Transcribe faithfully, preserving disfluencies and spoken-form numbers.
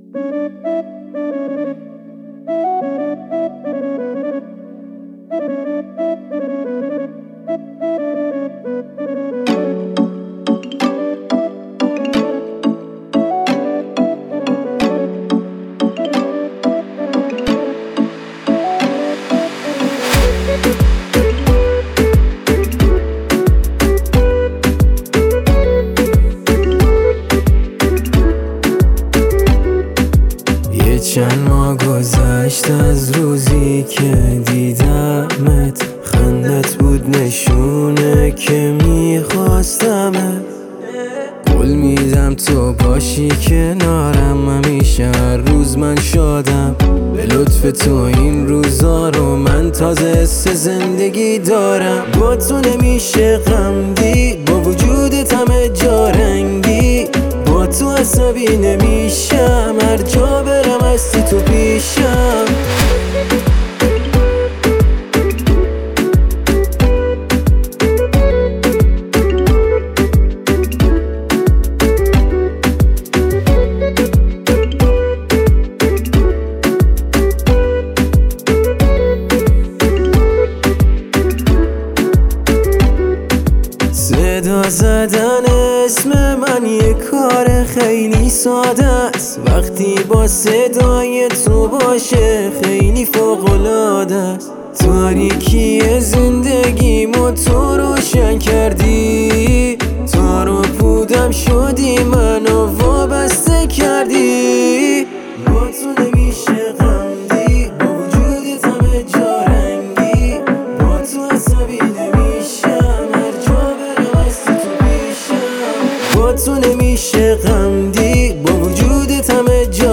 چند ماه گذشت از روزی که دیدمت، خندت بود نشونه که میخواستمت. قول میدم تو باشی کنارم همیشه، هر روز من شادم به لطف تو. این روزا رو من تازه حس زندگی دارم. با تو نمیشه غم دید، با وجودت همه جا رنگی. با تو عصبی نمیشم، هر جا برم هستی تو پیشم. صدا زدن اسم من یه کار خیلی ساده است، وقتی با صدای تو باشه خیلی فوق‌العاده است. تاریکی زندگیمو تو روشن کردی، تا رو پودم شدی منو وابسته کردی. با تو نمیشه غم دید، با وجودت همه جا رنگی. با تو عصبی نمیشم، هر جا برم هستی تو پیشم. با تو نمیشه غم دید، با وجودت همه جا